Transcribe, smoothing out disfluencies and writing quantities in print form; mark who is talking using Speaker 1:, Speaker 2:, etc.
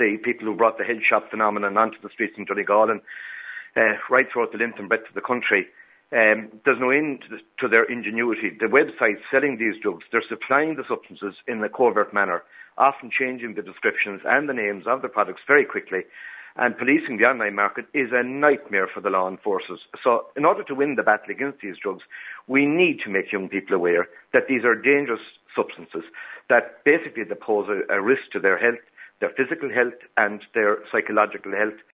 Speaker 1: the people who brought the head shop phenomenon onto the streets in Donegal and right throughout the length and breadth of the country. There's no end to their ingenuity. The websites selling these drugs, they're supplying the substances in a covert manner, often changing the descriptions and the names of the products very quickly. And policing the online market is a nightmare for the law enforcers. So in order to win the battle against these drugs, we need to make young people aware that these are dangerous substances, that basically they pose a risk to their health, their physical health and their psychological health.